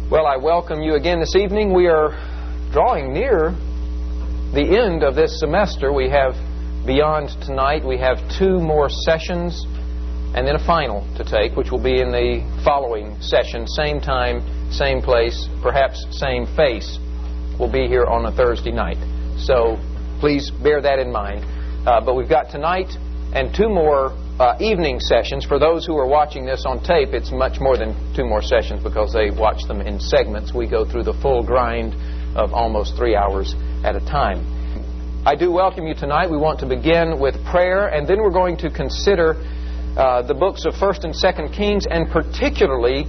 Well, I welcome you again this evening. We are drawing near the end of this semester. We have, beyond tonight, we have 2 more sessions and then a final to take, which will be in the following session. Same time, same place, perhaps same face. We'll be here on a Thursday night. So please bear that in mind. But we've got tonight and 2 more evening sessions. For those who are watching this on tape, it's much more than 2 more sessions because they watch them in segments. We go through the full grind of almost 3 hours at a time. I do welcome you tonight. We want to begin with prayer, and then we're going to consider the books of 1st and 2nd Kings, and particularly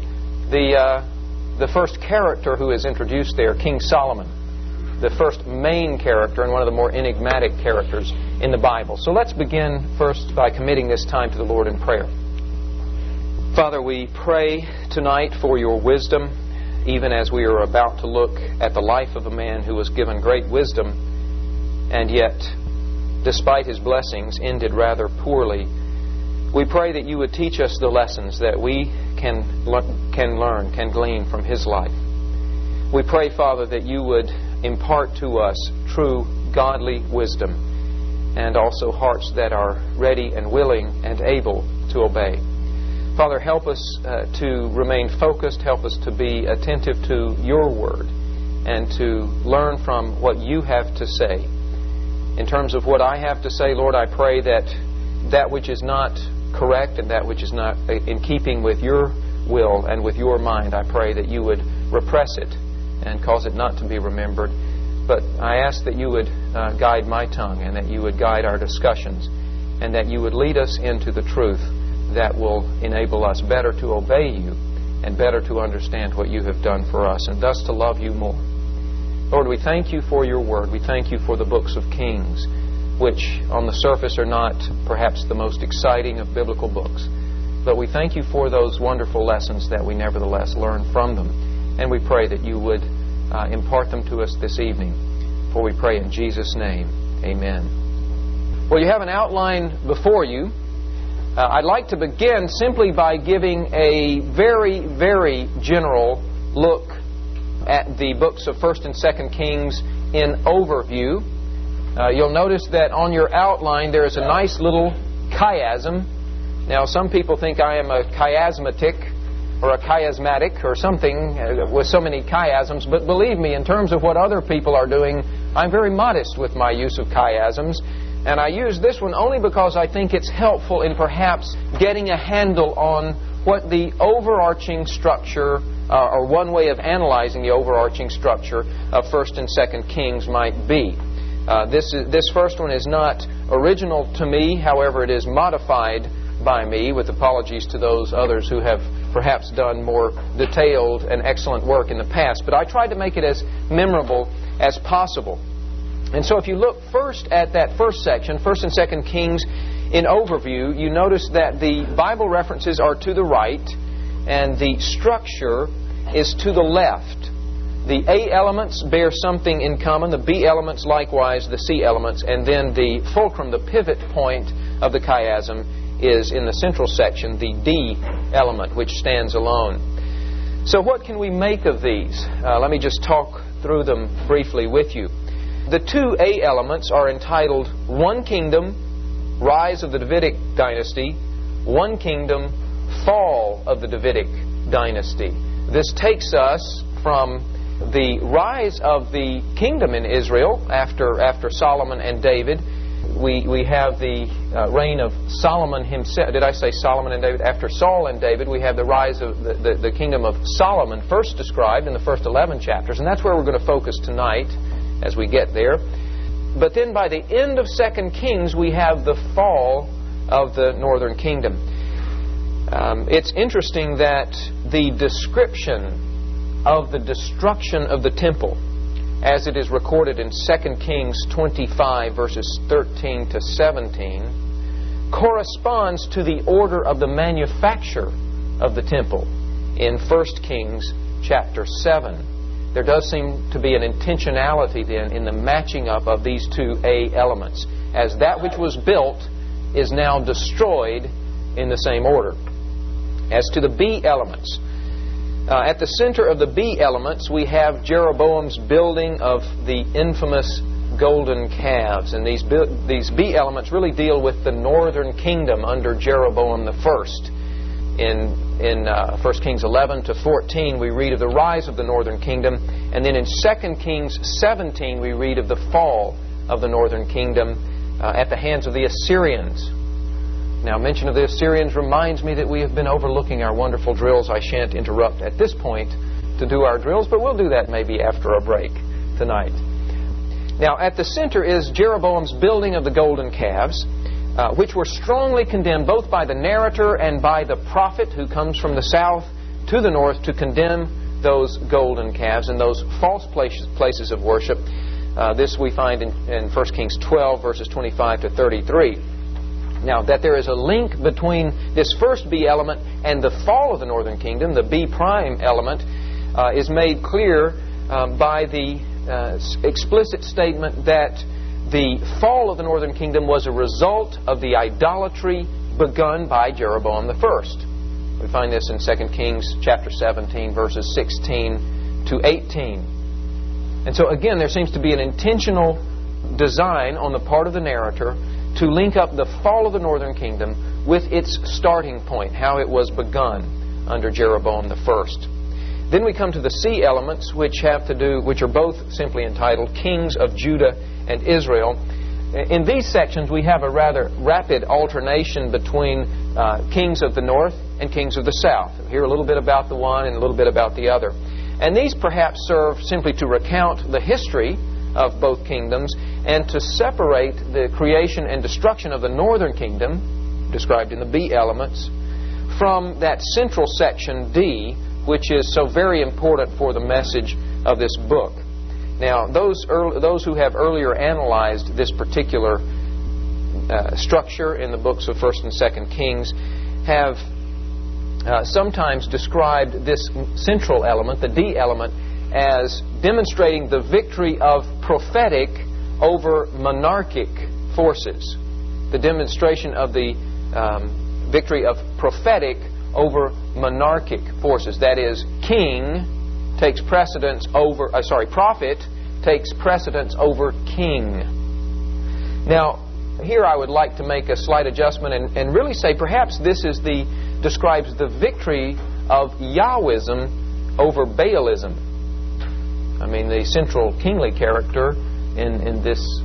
the first character who is introduced there, King Solomon, the first main character and one of the more enigmatic characters in the Bible. So let's begin first by committing this time to the Lord in prayer. Father, we pray tonight for your wisdom, even as we are about to look at the life of a man who was given great wisdom and yet, despite his blessings, ended rather poorly. We pray that you would teach us the lessons that we can learn, can glean from his life. We pray, Father, that you would impart to us true godly wisdom and also hearts that are ready and willing and able to obey. Father, help us to remain focused. Help us to be attentive to your word and to learn from what you have to say. In terms of what I have to say, Lord, I pray that that which is not correct and that which is not in keeping with your will and with your mind, I pray that you would repress it and cause it not to be remembered. But I ask that you would guide my tongue and that you would guide our discussions and that you would lead us into the truth that will enable us better to obey you and better to understand what you have done for us and thus to love you more. Lord, we thank you for your word. We thank you for the books of Kings, which on the surface are not perhaps the most exciting of biblical books. But we thank you for those wonderful lessons that we nevertheless learn from them. And we pray that you would impart them to us this evening. For we pray in Jesus' name, amen. Well, you have an outline before you. I'd like to begin simply by giving a very, very general look at the books of 1st and 2nd Kings in overview. You'll notice that on your outline there is a nice little chiasm. Now, some people think I am a chiasmatic or a chiasmatic or something with so many chiasms, but believe me, in terms of what other people are doing, I'm very modest with my use of chiasms. And I use this one only because I think it's helpful in perhaps getting a handle on what the overarching structure, or one way of analyzing the overarching structure of 1st and 2nd Kings might be. This first one is not original to me, however it is modified by me, with apologies to those others who have perhaps done more detailed and excellent work in the past. But I tried to make it as memorable as possible. And so if you look first at that first section, 1st and 2nd Kings in overview, you notice that the Bible references are to the right and the structure is to the left. The A elements bear something in common, the B elements likewise, the C elements, and then the fulcrum, the pivot point of the chiasm is in the central section, the D element, which stands alone. So what can we make of these? Let me just talk through them briefly with you. The 2 A elements are entitled One Kingdom, Rise of the Davidic Dynasty, One Kingdom, Fall of the Davidic Dynasty. This takes us from the rise of the kingdom in Israel after Solomon and David. We have the reign of Solomon himself. Did I say Solomon and David? After Saul and David, we have the rise of the kingdom of Solomon, first described in the first 11 chapters. And that's where we're going to focus tonight as we get there. But then by the end of 2nd Kings, we have the fall of the northern kingdom. It's interesting that the description of the destruction of the temple, as it is recorded in 2 Kings 25, verses 13 to 17, corresponds to the order of the manufacture of the temple in 1 Kings chapter 7. There does seem to be an intentionality then in the matching up of these 2 A elements, as that which was built is now destroyed in the same order. As to the B elements, At the center of the B elements, we have Jeroboam's building of the infamous golden calves. And these B elements really deal with the northern kingdom under Jeroboam the first. In 1 Kings 11 to 14, we read of the rise of the northern kingdom. And then in 2 Kings 17, we read of the fall of the northern kingdom at the hands of the Assyrians. Now, mention of the Assyrians reminds me that we have been overlooking our wonderful drills. I shan't interrupt at this point to do our drills, but we'll do that maybe after a break tonight. Now, at the center is Jeroboam's building of the golden calves, which were strongly condemned both by the narrator and by the prophet who comes from the south to the north to condemn those golden calves and those false places of worship. This we find in 1 Kings 12, verses 25 to 33. Now, that there is a link between this first B element and the fall of the northern kingdom, the B prime element, is made clear by the explicit statement that the fall of the northern kingdom was a result of the idolatry begun by Jeroboam the first. We find this in 2 Kings chapter 17, verses 16 to 18. And so again, there seems to be an intentional design on the part of the narrator to link up the fall of the northern kingdom with its starting point, how it was begun under Jeroboam the first. Then we come to the C elements, which are both simply entitled Kings of Judah and Israel. In these sections, we have a rather rapid alternation between kings of the north and kings of the south. We'll hear a little bit about the one and a little bit about the other. And these perhaps serve simply to recount the history of both kingdoms and to separate the creation and destruction of the northern kingdom, described in the B elements, from that central section D, which is so very important for the message of this book. Now, those who have earlier analyzed this particular structure in the books of 1st and 2nd Kings have sometimes described this central element, the D element, as demonstrating the victory of prophetic over monarchic forces. The demonstration of the victory of prophetic over monarchic forces. That is, king takes precedence over, prophet takes precedence over king. Now, here I would like to make a slight adjustment and really say perhaps this describes the victory of Yahwism over Baalism. I mean, the central kingly character in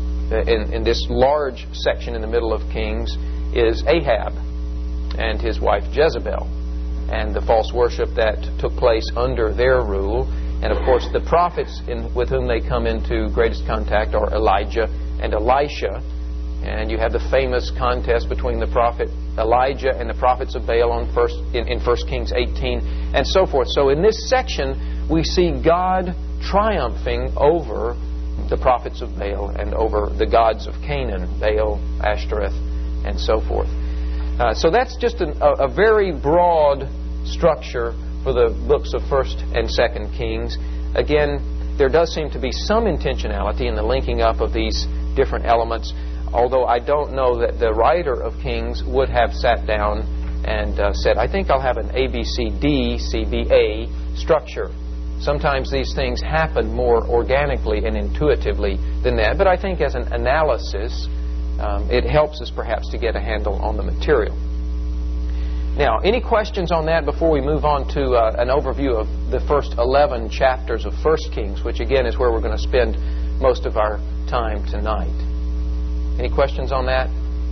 this large section in the middle of Kings is Ahab and his wife Jezebel, and the false worship that took place under their rule. And of course, the prophets with whom they come into greatest contact are Elijah and Elisha. And you have the famous contest between the prophet Elijah and the prophets of Baal in 1 Kings 18, and so forth. So in this section, we see God triumphing over the prophets of Baal and over the gods of Canaan, Baal, Ashtoreth, and so forth. So that's just a very broad structure for the books of 1st and 2nd Kings. Again, there does seem to be some intentionality in the linking up of these different elements, although I don't know that the writer of Kings would have sat down and said, I think I'll have an ABCD CBA structure. Sometimes these things happen more organically and intuitively than that, but I think as an analysis, it helps us perhaps to get a handle on the material. Now, any questions on that before we move on to an overview of the first 11 chapters of 1 Kings, which again is where we're going to spend most of our time tonight? Any questions on that?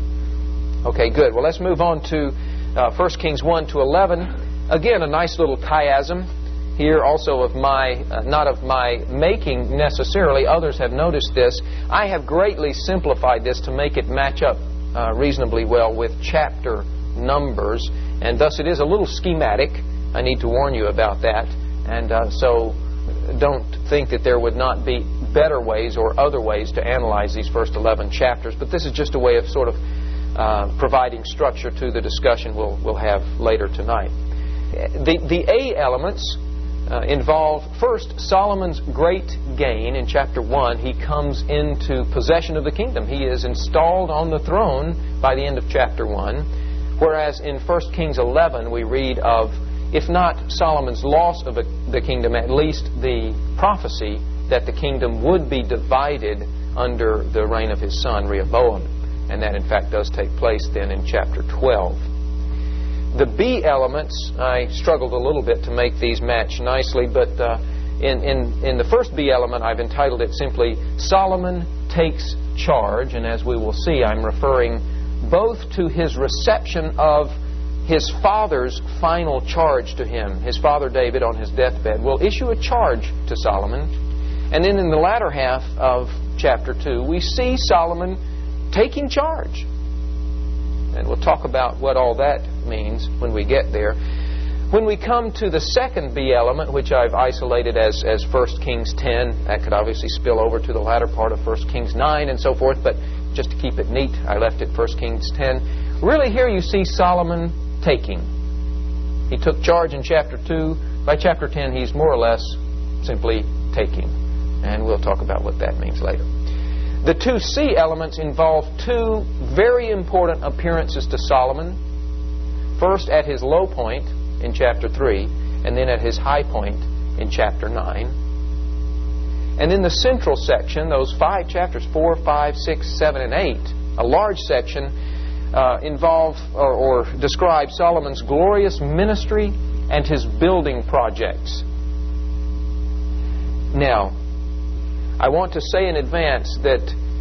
Okay, good. Well, let's move on to 1 Kings 1 to 11. Again, a nice little chiasm here, also of not of my making necessarily. Others have noticed this. I have greatly simplified this to make it match up reasonably well with chapter numbers, and thus it is a little schematic. I need to warn you about that. And so don't think that there would not be better ways or other ways to analyze these first 11 chapters, but this is just a way of sort of providing structure to the discussion we'll have later tonight. The A elements involve, first, Solomon's great gain. In chapter 1, he comes into possession of the kingdom. He is installed on the throne by the end of chapter 1, whereas in 1 Kings 11 we read of if not Solomon's loss of the kingdom, at least the prophecy that the kingdom would be divided under the reign of his son Rehoboam. And that in fact does take place then in chapter 12. The B elements, I struggled a little bit to make these match nicely, but in the first B element I've entitled it simply Solomon Takes Charge, and as we will see I'm referring both to his reception of his father's final charge to him. His father David on his deathbed will issue a charge to Solomon, and then in the latter half of chapter 2 we see Solomon taking charge. And we'll talk about what all that means when we get there. When we come to the second B element, which I've isolated as 1 Kings 10, that could obviously spill over to the latter part of 1 Kings 9 and so forth, but just to keep it neat, I left it 1 Kings 10. Really here you see Solomon taking. He took charge in chapter 2. By chapter 10 he's more or less simply taking. And we'll talk about what that means later. The two C elements involve two very important appearances to Solomon. First at his low point in chapter 3, and then at his high point in chapter 9. And in the central section, those 5 chapters, 4, 5, 6, 7, and 8, a large section involve or describe Solomon's glorious ministry and his building projects. Now, I want to say in advance that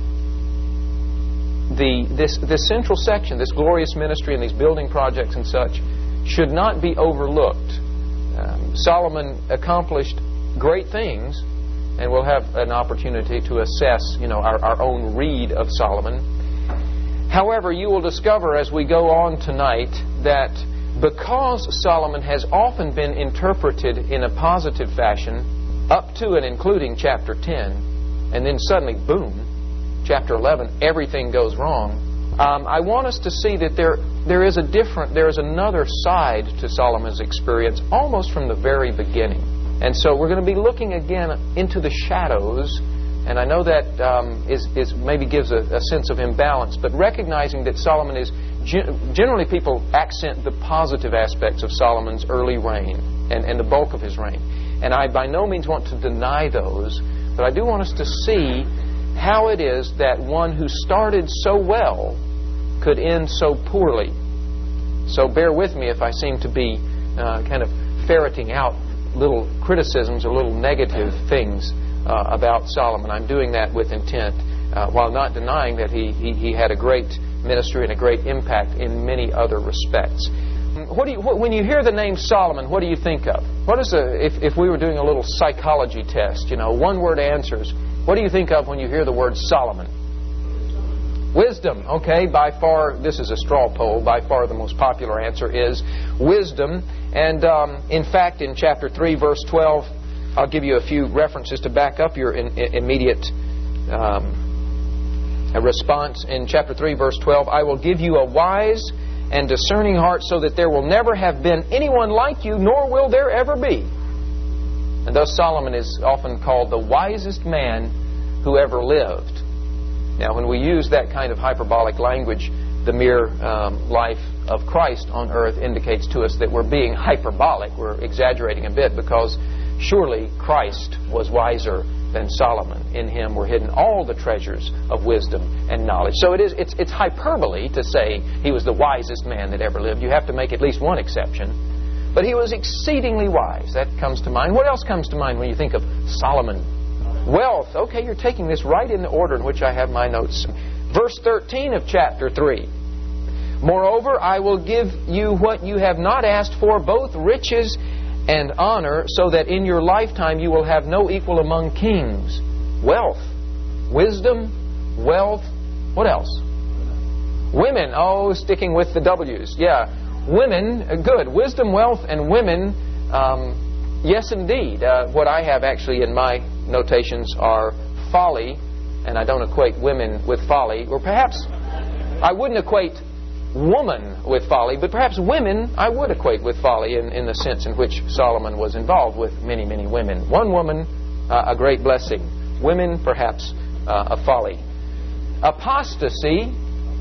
this central section, this glorious ministry and these building projects and such, should not be overlooked. Solomon accomplished great things, and we'll have an opportunity to assess, our own read of Solomon. However, you will discover as we go on tonight that because Solomon has often been interpreted in a positive fashion, up to and including chapter 10, and then suddenly, boom, chapter 11, everything goes wrong. I want us to see that there is another side to Solomon's experience almost from the very beginning. And so we're going to be looking again into the shadows, and I know that is maybe gives a sense of imbalance, but recognizing that Solomon is generally people accent the positive aspects of Solomon's early reign and the bulk of his reign. And I by no means want to deny those, but I do want us to see how it is that one who started so well could end so poorly. So bear with me if I seem to be kind of ferreting out little criticisms or little negative things about Solomon. I'm doing that with intent, while not denying that he had a great ministry and a great impact in many other respects. When you hear the name Solomon, what do you think of? What is if we were doing a little psychology test, one-word answers, what do you think of when you hear the word Solomon? Wisdom. Okay, by far, this is a straw poll, by far the most popular answer is wisdom. And in fact, in chapter 3, verse 12, I'll give you a few references to back up your immediate response. In chapter 3, verse 12, I will give you a wise and discerning heart so that there will never have been anyone like you, nor will there ever be. And thus Solomon is often called the wisest man who ever lived. Now, when we use that kind of hyperbolic language, the mere life of Christ on earth indicates to us that we're being hyperbolic. We're exaggerating a bit because surely Christ was wiser than Solomon. In him were hidden all the treasures of wisdom and knowledge. So it's hyperbole to say he was the wisest man that ever lived. You have to make at least one exception. But he was exceedingly wise. That comes to mind. What else comes to mind when you think of Solomon? Wealth. Okay, you're taking this right in the order in which I have my notes. Verse 13 of chapter 3. Moreover, I will give you what you have not asked for, both riches and honor, so that in your lifetime you will have no equal among kings. Wealth. Wisdom. Wealth. What else? Women. Oh, sticking with the W's. Yeah. Women. Good. Wisdom, wealth, and women. Yes, indeed. What I have actually in my notations are folly, and I don't equate women with folly. Or perhaps I wouldn't equate woman with folly, but perhaps women I would equate with folly in the sense in which Solomon was involved with many, many women. One woman, a great blessing. Women, perhaps a folly. Apostasy,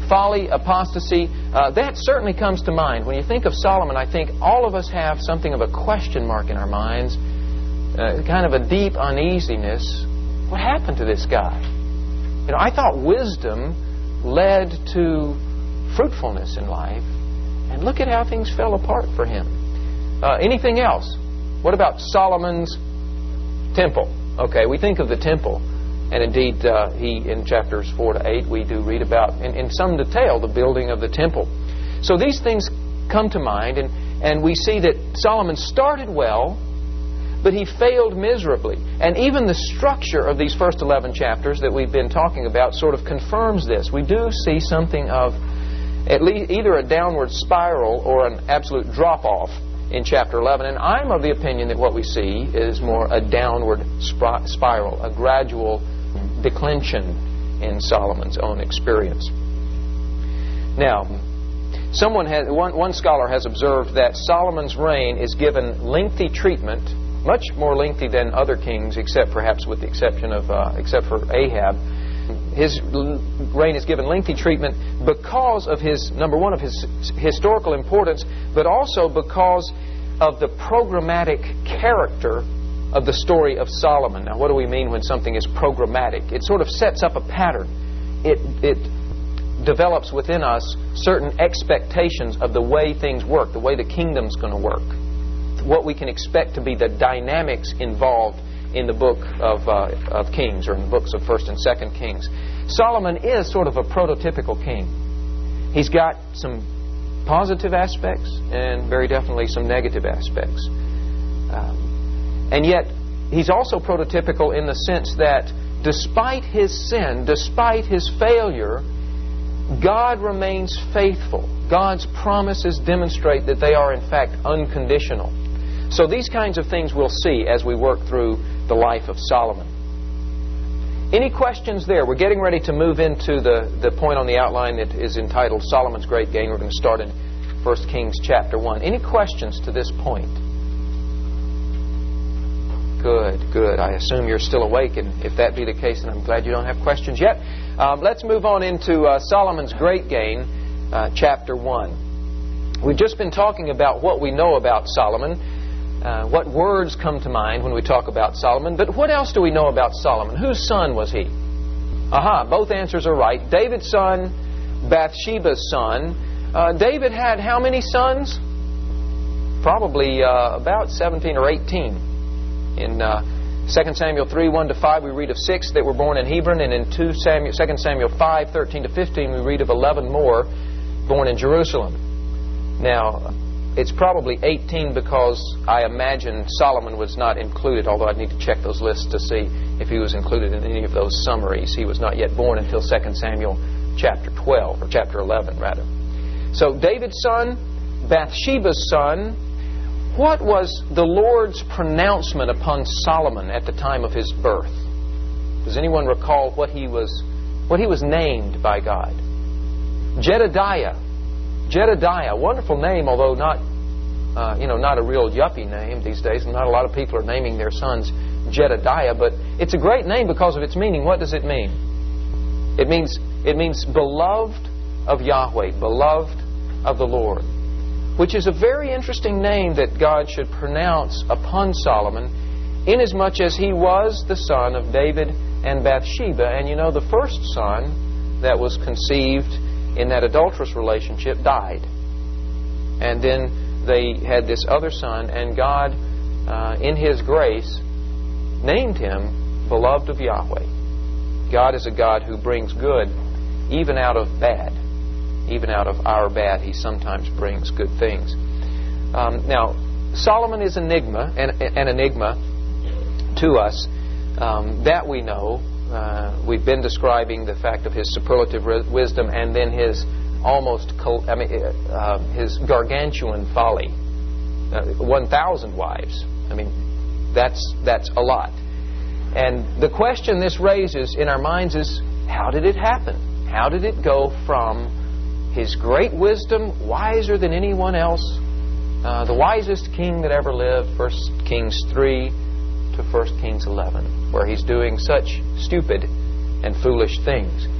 folly, apostasy, that certainly comes to mind. When you think of Solomon, I think all of us have something of a question mark in our minds, kind of a deep uneasiness. What happened to this guy? You know, I thought wisdom led to fruitfulness in life, and look at how things fell apart for him. Anything else? What about Solomon's temple? Okay, we think of the temple, and indeed he, in chapters 4 to 8, we do read about, in some detail, the building of the temple. So these things come to mind, and we see that Solomon started well, but he failed miserably. And even the structure of these first 11 chapters that we've been talking about sort of confirms this. We do see something of at least either a downward spiral or an absolute drop-off in chapter 11. And I'm of the opinion that what we see is more a downward spiral, a gradual declension in Solomon's own experience. Now, one scholar has observed that Solomon's reign is given lengthy treatment, much more lengthy than other kings, except perhaps with the exception of except for Ahab. His reign is given lengthy treatment because of his, number one, of his historical importance, but also because of the programmatic character of the story of Solomon. Now, what do we mean when something is programmatic? It sort of sets up a pattern. It develops within us certain expectations of the way things work, the way the kingdom's going to work, what we can expect to be the dynamics involved in the book of Kings, or in the books of 1st and 2nd Kings. Solomon is sort of a prototypical king. He's got some positive aspects and very definitely some negative aspects. And yet, he's also prototypical in the sense that despite his sin, despite his failure, God remains faithful. God's promises demonstrate that they are in fact unconditional. So these kinds of things we'll see as we work through the life of Solomon. Any questions there? We're getting ready to move into the point on the outline that is entitled Solomon's Great Gain. We're going to start in 1 Kings chapter 1. Any questions to this point? Good. I assume you're still awake, and if that be the case, then I'm glad you don't have questions yet. Let's move on into Solomon's Great Gain, chapter 1. We've just been talking about what we know about Solomon. What words come to mind when we talk about Solomon? But what else do we know about Solomon? Whose son was he? Aha, both answers are right. David's son, Bathsheba's son. David had how many sons? Probably about 17 or 18. In 2 Samuel 3, 1-5, we read of 6 that were born in Hebron, and in 2 Samuel 5, 13 to 15, we read of 11 more born in Jerusalem. Now, it's probably 18 because I imagine Solomon was not included, although I'd need to check those lists to see if he was included in any of those summaries. He was not yet born until 2 Samuel chapter 12, or chapter 11, rather. So David's son, Bathsheba's son. What was the Lord's pronouncement upon Solomon at the time of his birth? Does anyone recall what he was named by God? Jedediah. Jedediah, wonderful name, although not a real yuppie name these days. Not a lot of people are naming their sons Jedediah, but it's a great name because of its meaning. What does it mean? It means beloved of Yahweh, beloved of the Lord, which is a very interesting name that God should pronounce upon Solomon, inasmuch as he was the son of David and Bathsheba. And you know, the first son that was conceived in that adulterous relationship died. And then they had this other son, and God, in His grace, named him beloved of Yahweh. God is a God who brings good even out of bad. Even out of our bad, He sometimes brings good things. Now, Solomon is an enigma to us. That we know. We've been describing the fact of his superlative wisdom and then his his gargantuan folly. 1,000 wives. I mean, that's a lot. And the question this raises in our minds is, how did it happen? How did it go from his great wisdom, wiser than anyone else, the wisest king that ever lived, 1 Kings 3 to 1 Kings 11, where he's doing such stupid and foolish things?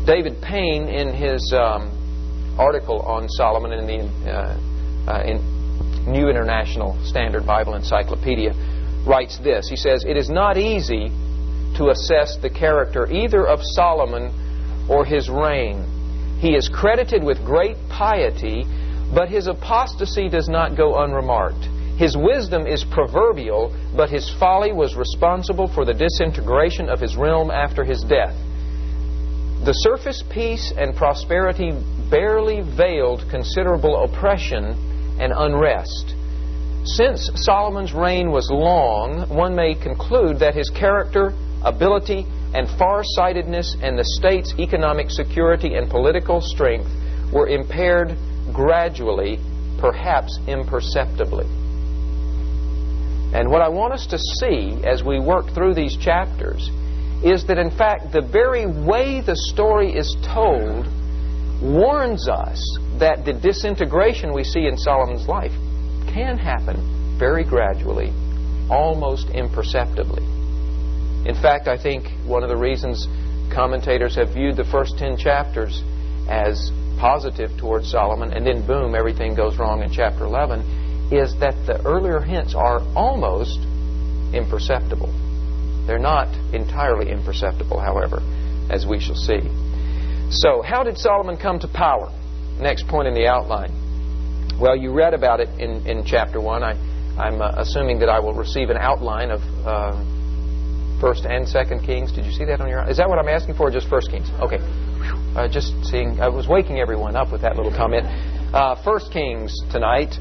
David Payne, in his article on Solomon in the New International Standard Bible Encyclopedia, writes this. He says, "It is not easy to assess the character either of Solomon or his reign. He is credited with great piety, but his apostasy does not go unremarked. His wisdom is proverbial, but his folly was responsible for the disintegration of his realm after his death. The surface peace and prosperity barely veiled considerable oppression and unrest. Since Solomon's reign was long, one may conclude that his character, ability, and far-sightedness and the state's economic security and political strength were impaired gradually, perhaps imperceptibly." And what I want us to see as we work through these chapters is that, in fact, the very way the story is told warns us that the disintegration we see in Solomon's life can happen very gradually, almost imperceptibly. In fact, I think one of the reasons commentators have viewed the first 10 chapters as positive towards Solomon, and then boom, everything goes wrong in chapter 11, is that the earlier hints are almost imperceptible. They're not entirely imperceptible, however, as we shall see. So, how did Solomon come to power? Next point in the outline. Well, you read about it in chapter 1. I'm assuming that I will receive an outline of 1st and 2nd Kings. Did you see that on your... Is that what I'm asking for, or just 1st Kings? Okay. Just seeing... I was waking everyone up with that little comment. 1st Kings tonight.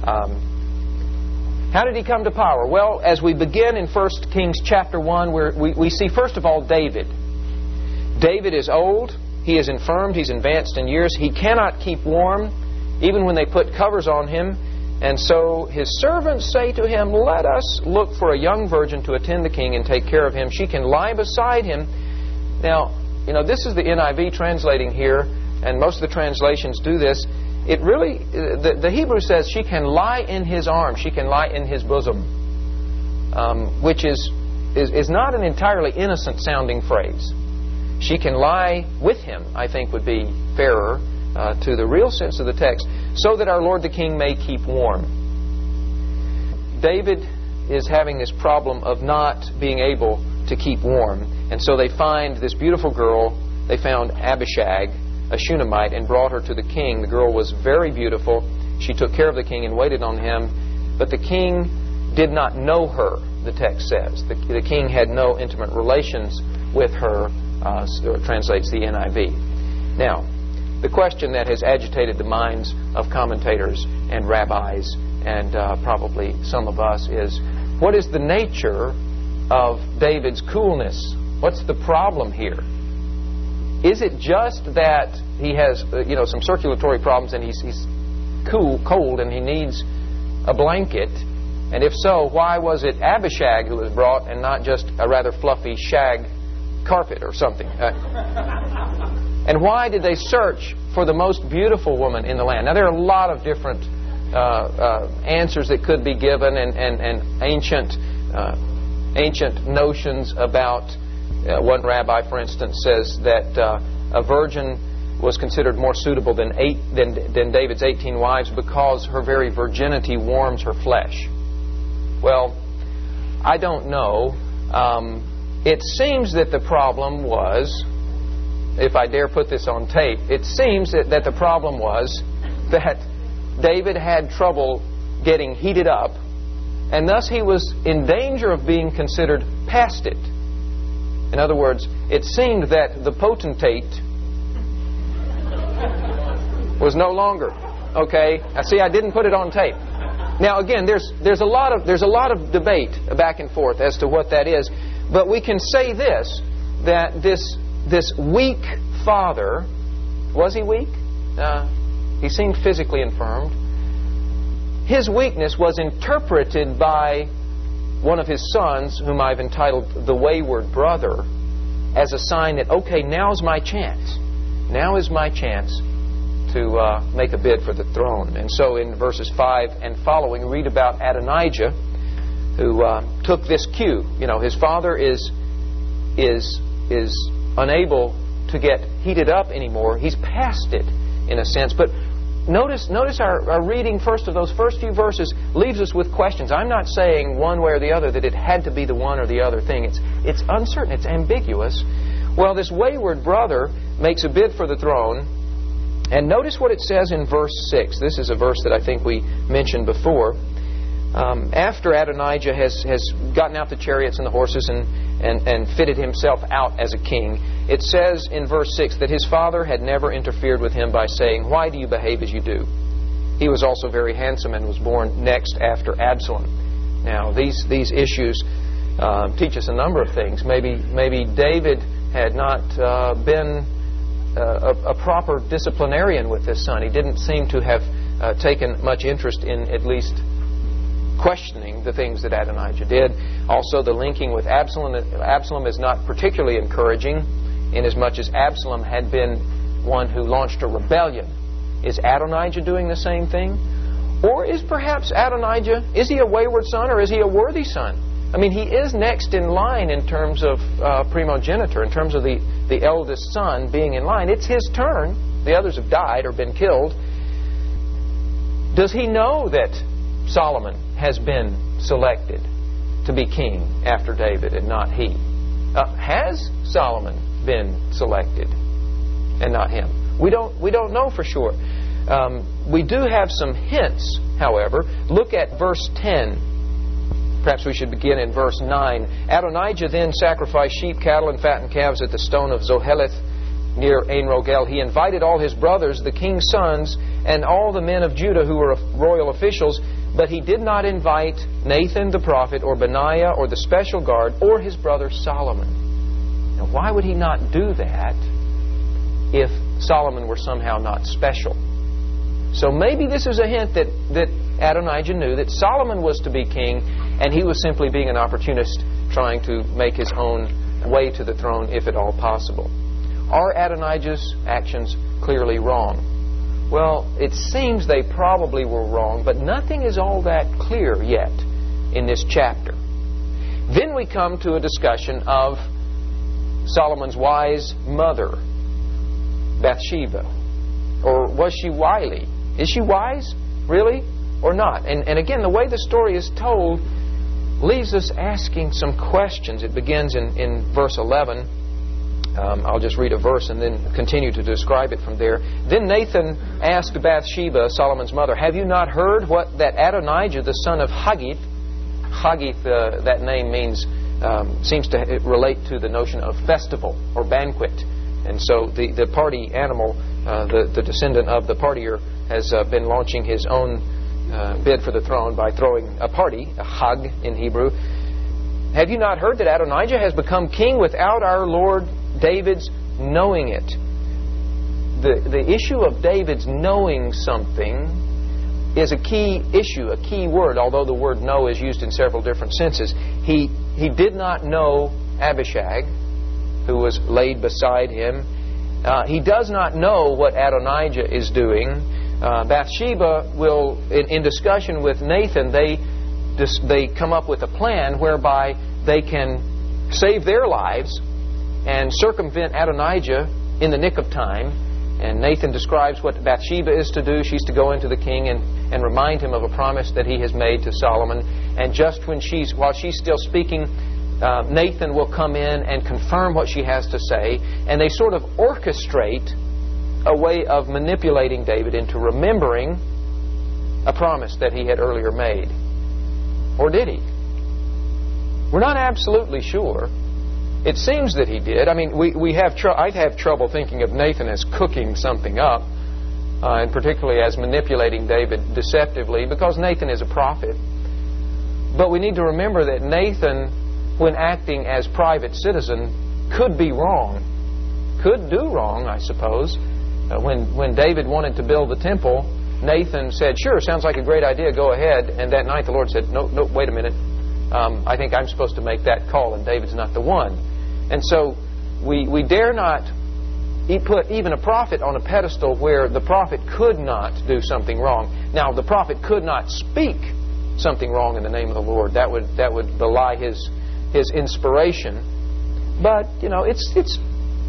How did he come to power? Well, as we begin in 1 Kings chapter 1, we see, first of all, David. David is old. He is infirmed. He's advanced in years. He cannot keep warm, even when they put covers on him. And so his servants say to him, "Let us look for a young virgin to attend the king and take care of him. She can lie beside him." Now, you know, this is the NIV translating here, and most of the translations do this. It really, the Hebrew says she can lie in his arms, she can lie in his bosom, which is not an entirely innocent sounding phrase. She can lie with him, I think would be fairer to the real sense of the text, so that our Lord the King may keep warm. David is having this problem of not being able to keep warm, and so they find this beautiful girl. They found Abishag, a Shunammite, and brought her to the king. The girl was very beautiful. She took care of the king and waited on him. But the king did not know her, the text says. The king had no intimate relations with her, translates the NIV. Now, the question that has agitated the minds of commentators and rabbis and probably some of us is, what is the nature of David's coolness? What's the problem here? Is it just that he has, some circulatory problems and he's cold, and he needs a blanket? And if so, why was it Abishag who was brought and not just a rather fluffy shag carpet or something? And why did they search for the most beautiful woman in the land? Now, there are a lot of different answers that could be given, and ancient notions about... one rabbi, for instance, says that a virgin was considered more suitable than David's 18 wives because her very virginity warms her flesh. Well, I don't know. It seems that the problem was, if I dare put this on tape, it seems that the problem was that David had trouble getting heated up, and thus he was in danger of being considered past it. In other words, it seemed that the potentate was no longer. Okay, I didn't put it on tape. Now again, there's a lot of debate back and forth as to what that is, but we can say this, that this weak father, was he weak? He seemed physically infirmed. His weakness was interpreted by one of his sons, whom I've entitled the wayward brother, as a sign that, okay, now's my chance. Now is my chance to make a bid for the throne. And so in verses 5 and following, read about Adonijah, who took this cue. You know, his father is unable to get heated up anymore. He's past it, in a sense. But notice our reading first of those first few verses leaves us with questions. I'm not saying one way or the other that it had to be the one or the other thing. It's uncertain. It's ambiguous. Well, this wayward brother makes a bid for the throne. And notice what it says in verse 6. This is a verse that I think we mentioned before. After Adonijah has gotten out the chariots and the horses and fitted himself out as a king, it says in verse 6 that his father had never interfered with him by saying, "Why do you behave as you do?" He was also very handsome and was born next after Absalom. Now, these issues teach us a number of things. Maybe David had not been a proper disciplinarian with this son. He didn't seem to have taken much interest in at least questioning the things that Adonijah did. Also, the linking with Absalom is not particularly encouraging, inasmuch as Absalom had been one who launched a rebellion. Is Adonijah doing the same thing? Or is perhaps Adonijah, is he a wayward son or is he a worthy son? I mean, he is next in line in terms of primogeniture, in terms of the eldest son being in line. It's his turn. The others have died or been killed. Does he know that Solomon has been selected to be king after David and not he? Has Solomon been selected and not him? We don't know for sure. We do have some hints, however. Look at verse 10. Perhaps we should begin in verse 9. Adonijah then sacrificed sheep, cattle, and fattened calves at the stone of Zoheleth near Ain Rogel. He invited all his brothers, the king's sons, and all the men of Judah who were royal officials, but he did not invite Nathan the prophet, or Benaiah, or the special guard, or his brother Solomon. Now, why would he not do that if Solomon were somehow not special? So maybe this is a hint that Adonijah knew that Solomon was to be king, and he was simply being an opportunist trying to make his own way to the throne, if at all possible. Are Adonijah's actions clearly wrong? Well, it seems they probably were wrong, but nothing is all that clear yet in this chapter. Then we come to a discussion of Solomon's wise mother, Bathsheba. Or was she wily? Is she wise, really, or not? And again, the way the story is told leaves us asking some questions. It begins in verse 11. I'll just read a verse and then continue to describe it from there. Then Nathan asked Bathsheba, Solomon's mother, "Have you not heard what that Adonijah, the son of Haggith," Haggith, that name means, seems to relate to the notion of festival or banquet. And so the party animal, the descendant of the partier, has been launching his own bid for the throne by throwing a party, a Hag in Hebrew. "Have you not heard that Adonijah has become king without our Lord David's knowing it?" The issue of David's knowing something is a key issue, a key word, although the word know is used in several different senses. He did not know Abishag, who was laid beside him. He does not know what Adonijah is doing. Bathsheba will, in discussion with Nathan, they come up with a plan whereby they can save their lives and circumvent Adonijah in the nick of time. And Nathan describes what Bathsheba is to do. She's to go into the king and remind him of a promise that he has made to Solomon. And just while she's still speaking, Nathan will come in and confirm what she has to say. And they sort of orchestrate a way of manipulating David into remembering a promise that he had earlier made. Or did he? We're not absolutely sure. It seems that he did. I mean, I'd have trouble thinking of Nathan as cooking something up, and particularly as manipulating David deceptively, because Nathan is a prophet. But we need to remember that Nathan, when acting as private citizen, could be wrong. Could do wrong, I suppose. When David wanted to build the temple, Nathan said, "Sure, sounds like a great idea, go ahead." And that night the Lord said, "No, wait a minute. I think I'm supposed to make that call, and David's not the one." And so we dare not put even a prophet on a pedestal where the prophet could not do something wrong. Now, the prophet could not speak something wrong in the name of the Lord. That would belie his inspiration. But, it's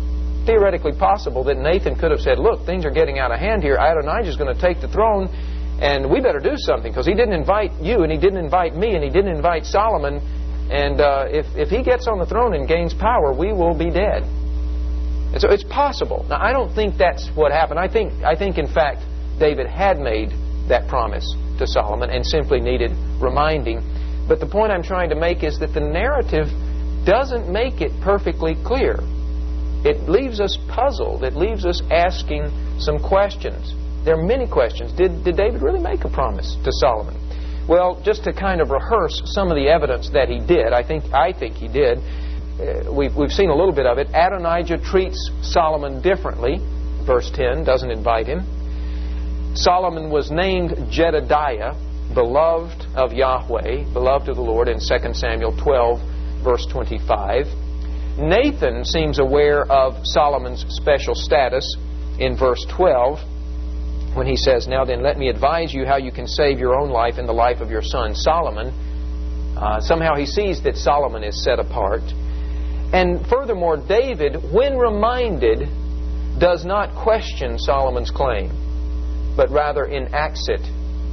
theoretically possible that Nathan could have said, look, things are getting out of hand here. Adonijah's going to take the throne, and we better do something, because he didn't invite you, and he didn't invite me, and he didn't invite Solomon. And if he gets on the throne and gains power, we will be dead. And so it's possible. Now, I don't think that's what happened. I think in fact, David had made that promise to Solomon and simply needed reminding. But the point I'm trying to make is that the narrative doesn't make it perfectly clear. It leaves us puzzled. It leaves us asking some questions. There are many questions. Did David really make a promise to Solomon? Well, just to kind of rehearse some of the evidence that he did, I think he did. We've seen a little bit of it. Adonijah treats Solomon differently. Verse 10 doesn't invite him. Solomon was named Jedediah, beloved of Yahweh, beloved of the Lord, in 2 Samuel 12, verse 25. Nathan seems aware of Solomon's special status in verse 12 when he says, now then, let me advise you how you can save your own life and the life of your son Solomon. Somehow he sees that Solomon is set apart. And furthermore, David, when reminded, does not question Solomon's claim, but rather enacts it.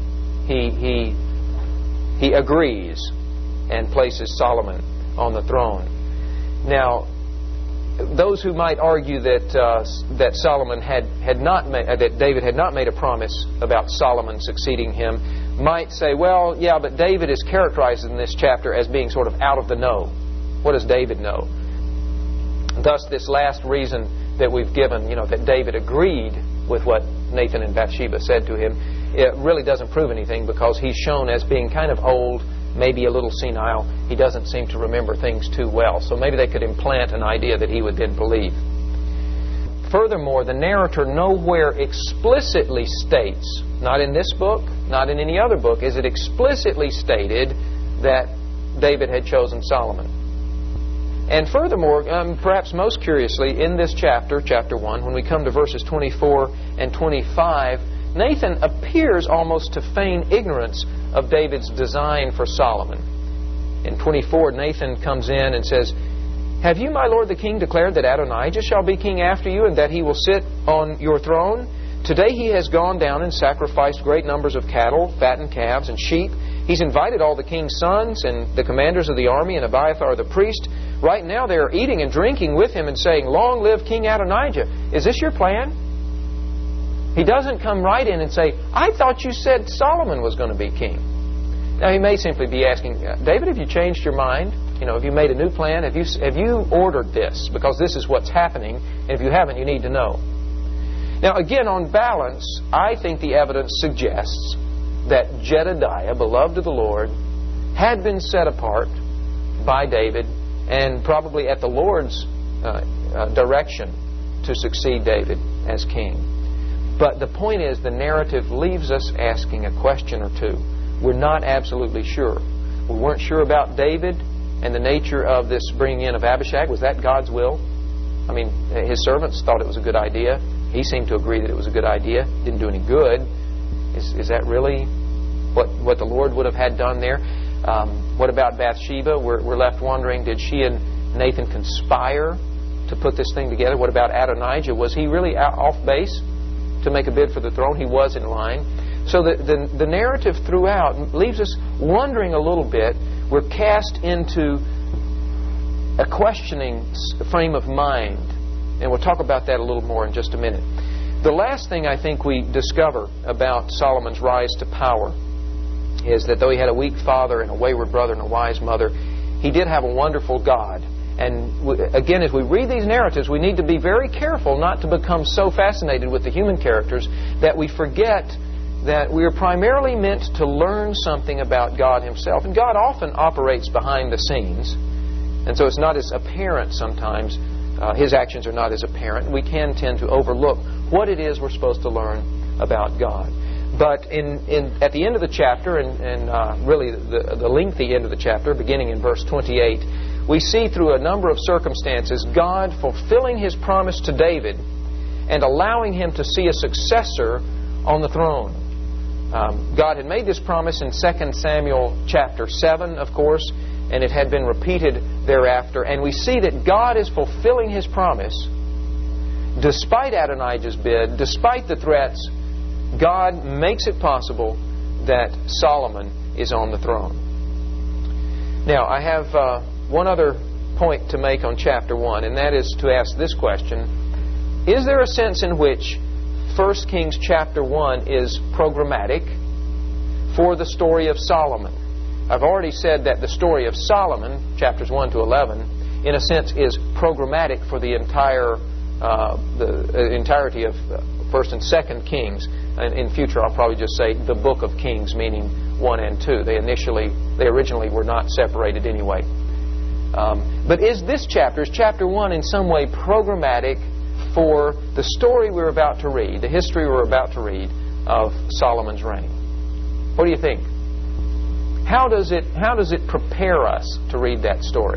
He agrees and places Solomon on the throne. Now, those who might argue that Solomon that David had not made a promise about Solomon succeeding him might say, well, yeah, but David is characterized in this chapter as being sort of out of the know. What does David know? Thus, this last reason that we've given, that David agreed with what Nathan and Bathsheba said to him, it really doesn't prove anything, because he's shown as being kind of old, maybe a little senile. He doesn't seem to remember things too well. So maybe they could implant an idea that he would then believe. Furthermore, the narrator nowhere explicitly states, not in this book, not in any other book, is it explicitly stated that David had chosen Solomon. And furthermore, perhaps most curiously, in this chapter, chapter 1, when we come to verses 24 and 25, Nathan appears almost to feign ignorance of David's design for Solomon. In 24, Nathan comes in and says, have you, my lord the king, declared that Adonijah shall be king after you, and that he will sit on your throne? Today he has gone down and sacrificed great numbers of cattle, fattened calves, and sheep. He's invited all the king's sons and the commanders of the army and Abiathar the priest. Right now they are eating and drinking with him and saying, long live King Adonijah. Is this your plan? He doesn't come right in and say, I thought you said Solomon was going to be king. Now he may simply be asking, David, have you changed your mind? Have you made a new plan? Have you ordered this? Because this is what's happening. And if you haven't, you need to know. Now again, on balance, I think the evidence suggests that Jedediah, beloved of the Lord, had been set apart by David and probably at the Lord's direction to succeed David as king. But the point is, the narrative leaves us asking a question or two. We're not absolutely sure. We weren't sure about David and the nature of this bringing in of Abishag. Was that God's will? I mean, his servants thought it was a good idea. He seemed to agree that it was a good idea. Didn't do any good. Is that really what the Lord would have had done there? What about Bathsheba? We're left wondering, did she and Nathan conspire to put this thing together? What about Adonijah? Was he really off base to make a bid for the throne? He was in line. So the narrative throughout leaves us wondering a little bit. We're cast into a questioning frame of mind. And we'll talk about that a little more in just a minute. The last thing I think we discover about Solomon's rise to power is that though he had a weak father and a wayward brother and a wise mother, he did have a wonderful God. And again, as we read these narratives, we need to be very careful not to become so fascinated with the human characters that we forget that we are primarily meant to learn something about God Himself. And God often operates behind the scenes. And so it's not as apparent sometimes. His actions are not as apparent. We can tend to overlook what it is we're supposed to learn about God. But at the end of the chapter, and really the lengthy end of the chapter, beginning in verse 28, we see through a number of circumstances God fulfilling His promise to David and allowing him to see a successor on the throne. God had made this promise in 2 Samuel chapter 7, of course, and it had been repeated thereafter. And we see that God is fulfilling His promise despite Adonijah's bid, despite the threats, God makes it possible that Solomon is on the throne. Now, I have one other point to make on chapter 1, and that is to ask this question: is there a sense in which 1 Kings chapter 1 is programmatic for the story of Solomon? I've already said that the story of Solomon, chapters 1 to 11, in a sense is programmatic for the entirety of 1st and 2nd Kings. And in future, I'll probably just say the book of Kings, meaning 1 and 2. They originally were not separated anyway. But is chapter 1, in some way programmatic for the story we're about to read, the history we're about to read of Solomon's reign? What do you think? How does it prepare us to read that story?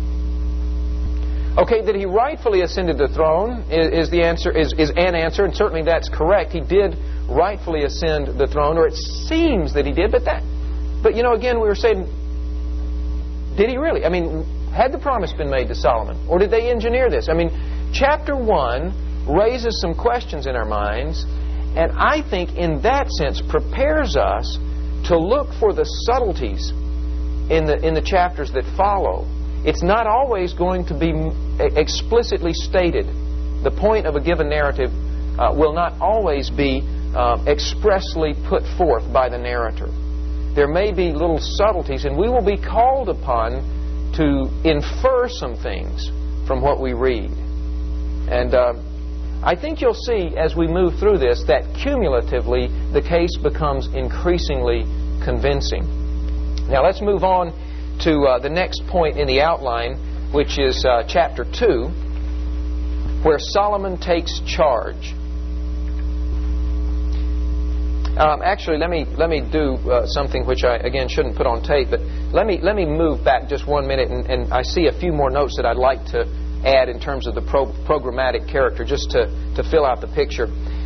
Okay, that he rightfully ascended the throne is an answer, and certainly that's correct. He did rightfully ascend the throne, or it seems that he did. But again, we were saying, did he really? I mean, had the promise been made to Solomon, or did they engineer this? I mean, chapter 1 raises some questions in our minds, and I think in that sense prepares us to look for the subtleties in the chapters that follow. It's not always going to be explicitly stated. The point of a given narrative will not always be expressly put forth by the narrator. There may be little subtleties, and we will be called upon to infer some things from what we read. And I think you'll see as we move through this that cumulatively the case becomes increasingly convincing. Now let's move on to the next point in the outline, which is chapter 2, where Solomon takes charge. Actually, let me do something which I again shouldn't put on tape, but let me move back just 1 minute, and I see a few more notes that I'd like to add in terms of the programmatic character, just to fill out the picture.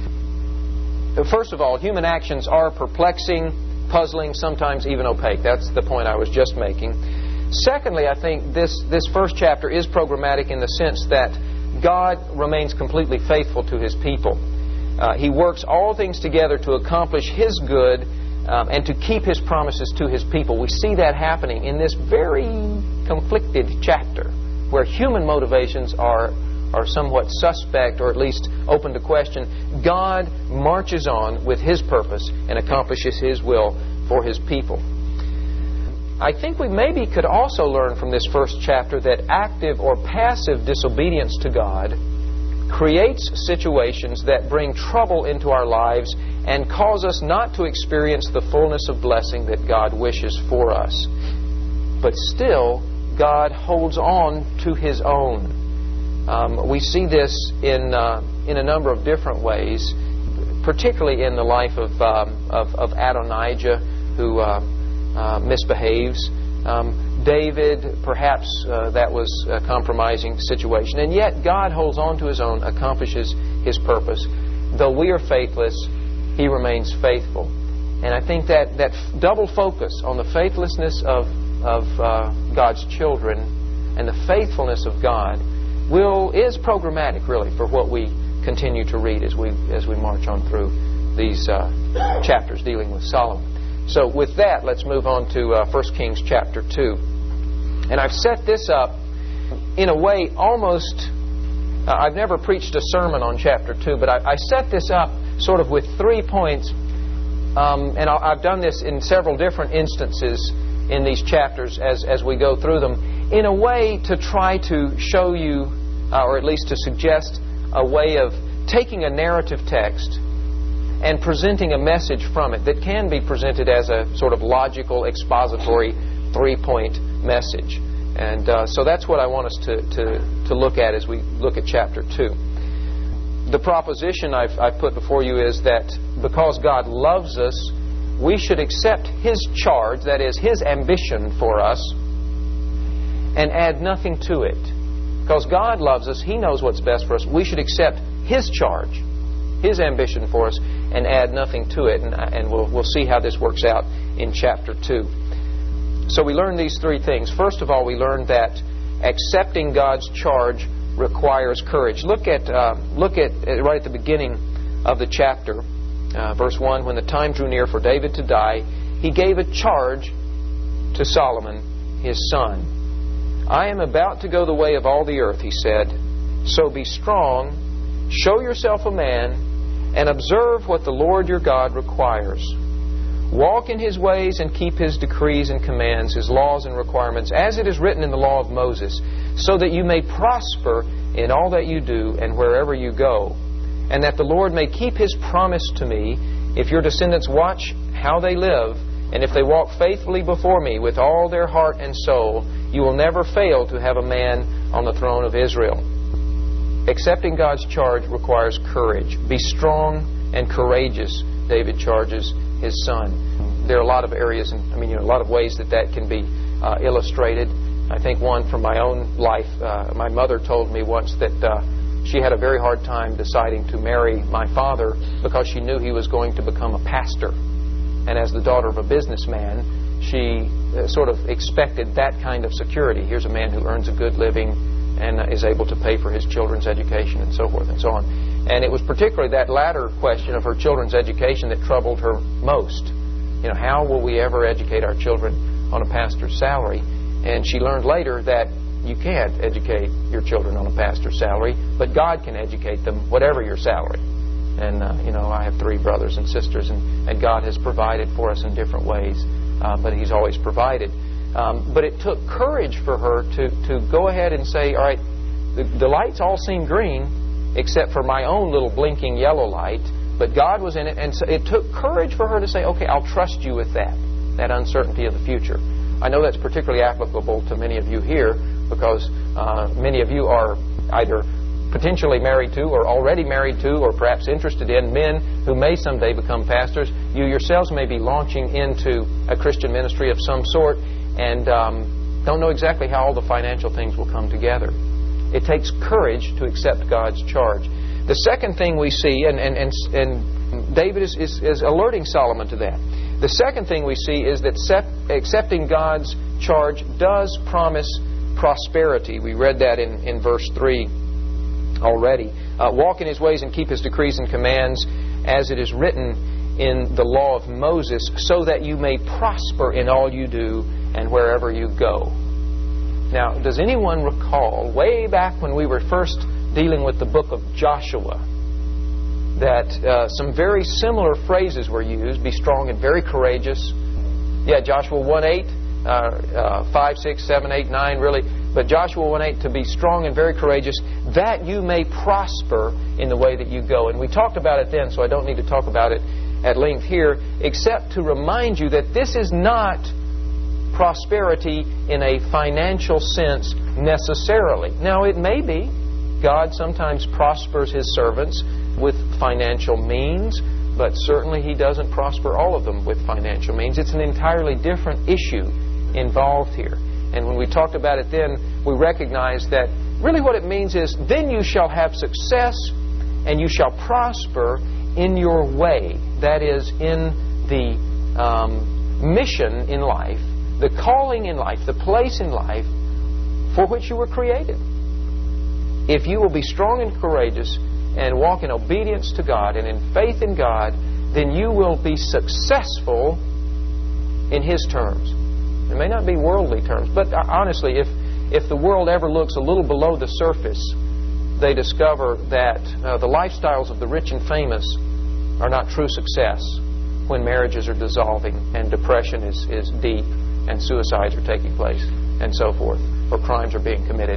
First of all, human actions are perplexing, puzzling, sometimes even opaque. That's the point I was just making. Secondly, I think this first chapter is programmatic in the sense that God remains completely faithful to His people. He works all things together to accomplish His good and to keep His promises to His people. We see that happening in this very conflicted chapter, where human motivations are somewhat suspect, or at least open to question. God marches on with His purpose and accomplishes His will for His people. I think we maybe could also learn from this first chapter that active or passive disobedience to God creates situations that bring trouble into our lives and cause us not to experience the fullness of blessing that God wishes for us. But still, God holds on to His own. We see this in a number of different ways, particularly in the life of Adonijah, who misbehaves. David, perhaps that was a compromising situation. And yet God holds on to His own, accomplishes His purpose. Though we are faithless, He remains faithful. And I think that double focus on the faithlessness of God's children and the faithfulness of God is programmatic, really, for what we continue to read as we march on through these chapters dealing with Solomon. So with that, let's move on to 1 Kings chapter 2. And I've set this up in a way almost... I've never preached a sermon on chapter 2, but I set this up sort of with 3 points. And I've done this in several different instances in these chapters as we go through them, in a way to try to show you, or at least to suggest a way of taking a narrative text and presenting a message from it that can be presented as a sort of logical, expository 3-point message. And so that's what I want us to look at as we look at chapter 2. The proposition I've put before you is that because God loves us, we should accept His charge, that is, His ambition for us, and add nothing to it. Because God loves us, He knows what's best for us. We should accept His charge, His ambition for us, and add nothing to it. And we'll see how this works out in chapter 2. So we learn these 3 things. First of all, we learn that accepting God's charge requires courage. Look at right at the beginning of the chapter, verse 1. When the time drew near for David to die, he gave a charge to Solomon, his son. I am about to go the way of all the earth, he said. So be strong, show yourself a man, and observe what the Lord your God requires. Walk in His ways and keep His decrees and commands, His laws and requirements, as it is written in the law of Moses, so that you may prosper in all that you do and wherever you go, and that the Lord may keep His promise to me, if your descendants watch how they live, and if they walk faithfully before me with all their heart and soul, you will never fail to have a man on the throne of Israel. Accepting God's charge requires courage. Be strong and courageous, David charges his son. There are a lot of areas, a lot of ways that can be illustrated. I think one from my own life, my mother told me once that she had a very hard time deciding to marry my father because she knew he was going to become a pastor. And as the daughter of a businessman, she sort of expected that kind of security. Here's a man who earns a good living and is able to pay for his children's education and so forth and so on. And it was particularly that latter question of her children's education that troubled her most. How will we ever educate our children on a pastor's salary? And she learned later that you can't educate your children on a pastor's salary, but God can educate them whatever your salary. And, I have 3 brothers and sisters, and God has provided for us in different ways, but He's always provided. But it took courage for her to go ahead and say, all right, the lights all seem green, except for my own little blinking yellow light, but God was in it, and so it took courage for her to say, okay, I'll trust you with that uncertainty of the future. I know that's particularly applicable to many of you here, because many of you are either potentially married to or already married to or perhaps interested in men who may someday become pastors. You yourselves may be launching into a Christian ministry of some sort and don't know exactly how all the financial things will come together. It takes courage to accept God's charge. The second thing we see, and David is alerting Solomon to that. The second thing we see is that accepting God's charge does promise prosperity. We read that in verse 3 already. Walk in His ways and keep His decrees and commands, as it is written in the law of Moses, so that you may prosper in all you do and wherever you go. Now, does anyone recall, way back when we were first dealing with the book of Joshua, that some very similar phrases were used? Be strong and very courageous. Yeah, Joshua 1:8, 5, 6, 7, 8, 9, really. But Joshua 1:8, to be strong and very courageous, that you may prosper in the way that you go. And we talked about it then, so I don't need to talk about it at length here, except to remind you that this is not prosperity in a financial sense necessarily. Now, it may be. God sometimes prospers His servants with financial means, but certainly He doesn't prosper all of them with financial means. It's an entirely different issue involved here. And when we talked about it then, we recognized that really what it means is, then you shall have success and you shall prosper in your way. That is, in the mission in life, the calling in life, the place in life for which you were created. If you will be strong and courageous and walk in obedience to God and in faith in God, then you will be successful in His terms. It may not be worldly terms, but honestly, if the world ever looks a little below the surface, they discover that the lifestyles of the rich and famous are not true success when marriages are dissolving and depression is deep and suicides are taking place and so forth, or crimes are being committed.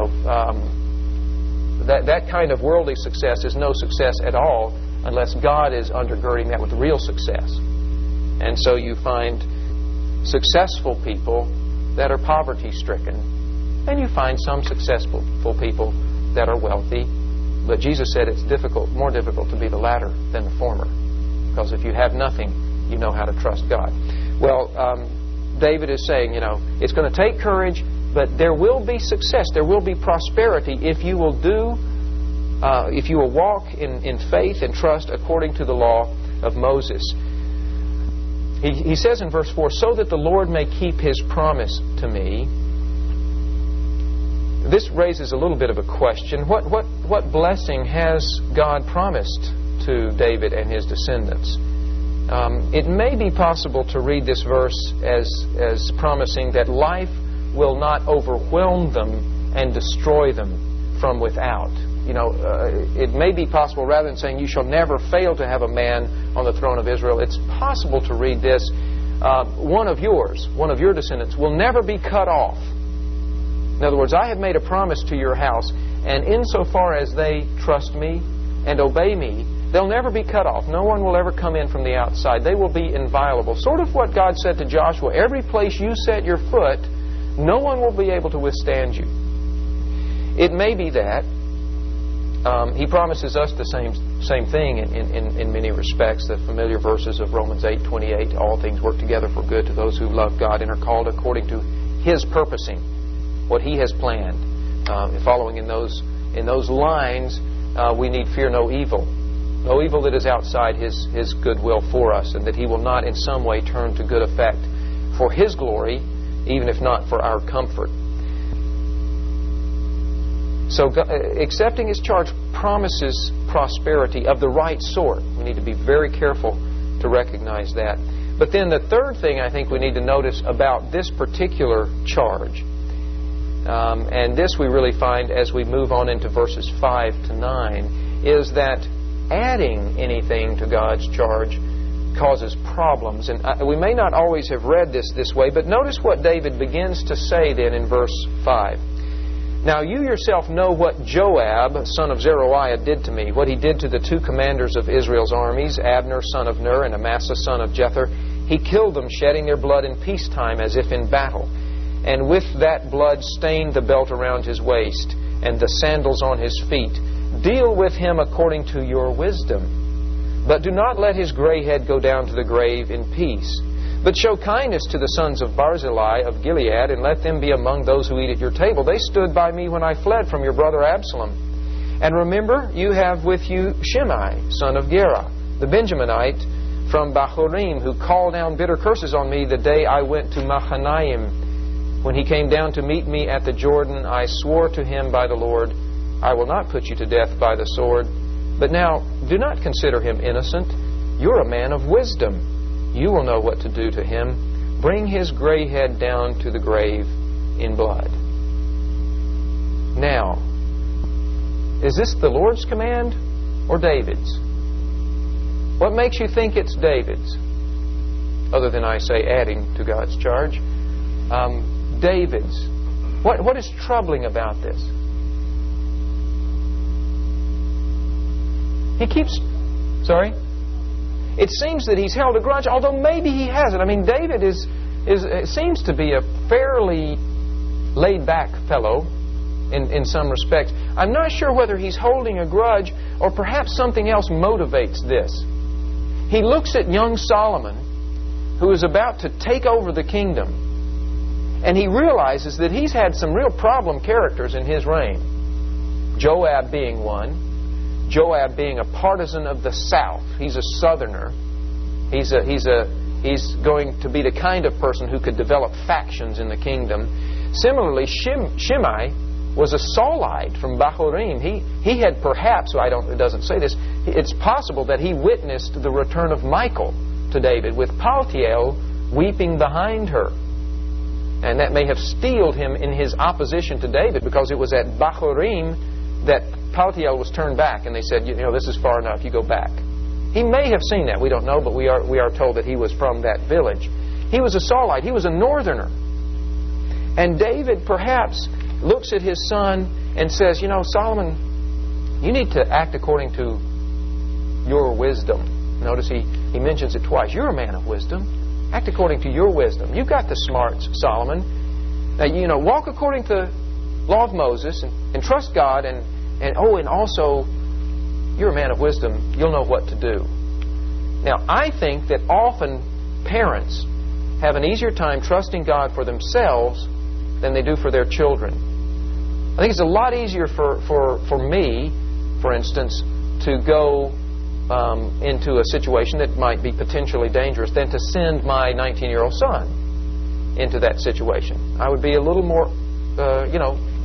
That kind of worldly success is no success at all unless God is undergirding that with real success. And so you find successful people that are poverty-stricken, and you find some successful people that are wealthy. But Jesus said it's more difficult to be the latter than the former, because if you have nothing, you know how to trust God. Well, David is saying, it's going to take courage, but there will be success, there will be prosperity if you will walk in faith and trust according to the law of Moses. He says in verse 4, so that the Lord may keep His promise to me. this raises a little bit of a question. What blessing has God promised to David and his descendants? It may be possible to read this verse as promising that life will not overwhelm them and destroy them from without. It may be possible, rather than saying you shall never fail to have a man on the throne of Israel, it's possible to read this, one of your descendants will never be cut off. In other words, I have made a promise to your house, and insofar as they trust me and obey me, they'll never be cut off. No one will ever come in from the outside. They will be inviolable. Sort of what God said to Joshua, every place you set your foot, no one will be able to withstand you. It may be that He promises us the same thing in many respects. The familiar verses of Romans 8:28, all things work together for good to those who love God and are called according to His purposing, what He has planned. Following in those lines, we need fear no evil. No evil that is outside His goodwill for us, and that He will not in some way turn to good effect for His glory, even if not for our comfort. So accepting His charge promises prosperity of the right sort. We need to be very careful to recognize that. But then the third thing I think we need to notice about this particular charge, and this we really find as we move on into verses 5 to 9, is that adding anything to God's charge causes problems. And we may not always have read this way, but notice what David begins to say then in verse 5. Now you yourself know what Joab, son of Zeruiah, did to me, what he did to the two commanders of Israel's armies, Abner, son of Ner, and Amasa, son of Jether. He killed them, shedding their blood in peacetime as if in battle. And with that blood stained the belt around his waist and the sandals on his feet. Deal with him according to your wisdom. But do not let his gray head go down to the grave in peace. But show kindness to the sons of Barzillai of Gilead, and let them be among those who eat at your table. They stood by me when I fled from your brother Absalom. And remember, you have with you Shimei, son of Gera, the Benjaminite from Bahurim, who called down bitter curses on me the day I went to Mahanaim. When he came down to meet me at the Jordan, I swore to him by the Lord, I will not put you to death by the sword. But now, do not consider him innocent. You're a man of wisdom. You will know what to do to him. Bring his gray head down to the grave in blood. Now, is this the Lord's command or David's? What makes you think it's David's? Other than, I say, adding to God's charge. David's. What is troubling about this? He keeps... Sorry? It seems that he's held a grudge, although maybe he hasn't. I mean, David seems to be a fairly laid-back fellow in some respects. I'm not sure whether he's holding a grudge or perhaps something else motivates this. He looks at young Solomon, who is about to take over the kingdom, and he realizes that he's had some real problem characters in his reign. Joab being one. Joab being a partisan of the south. He's a southerner. He's going to be the kind of person who could develop factions in the kingdom. Similarly, Shimei was a Saulite from Bahurim. He had perhaps, it doesn't say this, it's possible that he witnessed the return of Michal to David, with Paltiel weeping behind her. And that may have steeled him in his opposition to David, because it was at Bahurim that Paltiel was turned back, and they said, this is far enough, you go back. He may have seen that, we don't know, but we are told that he was from that village. He was a Saulite, he was a northerner. And David perhaps looks at his son and says, Solomon, you need to act according to your wisdom. Notice he mentions it twice. You're a man of wisdom. Act according to your wisdom. You've got the smarts, Solomon. Now, walk according to the law of Moses and trust God, and also, you're a man of wisdom. You'll know what to do. Now, I think that often parents have an easier time trusting God for themselves than they do for their children. I think it's a lot easier for me, for instance, to go into a situation that might be potentially dangerous than to send my 19-year-old son into that situation. I would be a little more,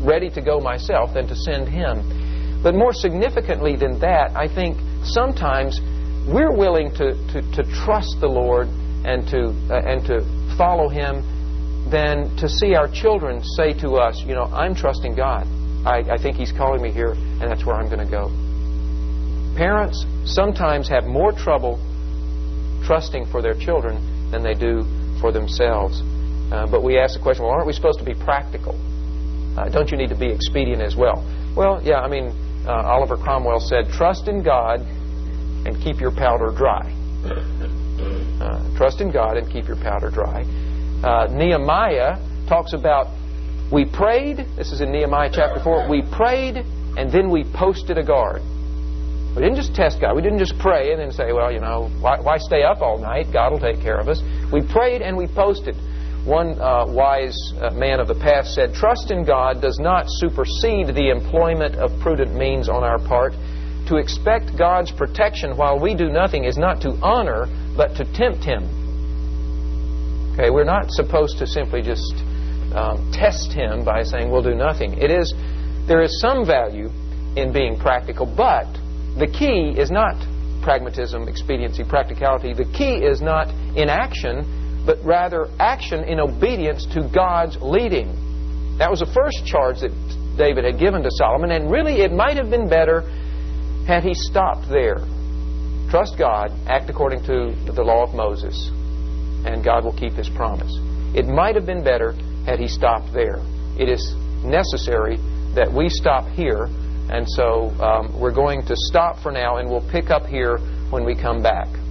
ready to go myself than to send him. But more significantly than that, I think sometimes we're willing to trust the Lord and to follow him than to see our children say to us, you know, I'm trusting God. I think he's calling me here, and that's where I'm going to go. Parents sometimes have more trouble trusting for their children than they do for themselves. But we ask the question, well, aren't we supposed to be practical? Don't you need to be expedient as well? Well, yeah, I mean, Oliver Cromwell said, trust in God and keep your powder dry. Trust in God and keep your powder dry. Nehemiah talks about, we prayed, this is in Nehemiah chapter 4, we prayed and then we posted a guard. We didn't just test God. We didn't just pray and then say, well, you know, why stay up all night? God will take care of us. We prayed and we posted. One wise man of the past said, trust in God does not supersede the employment of prudent means on our part. To expect God's protection while we do nothing is not to honor, but to tempt Him. Okay, we're not supposed to simply just test Him by saying we'll do nothing. There is some value in being practical, but the key is not pragmatism, expediency, practicality. The key is not inaction, but rather action in obedience to God's leading. That was the first charge that David had given to Solomon, and really it might have been better had he stopped there. Trust God, act according to the law of Moses, and God will keep His promise. It might have been better had he stopped there. It is necessary that we stop here, and so we're going to stop for now, and we'll pick up here when we come back.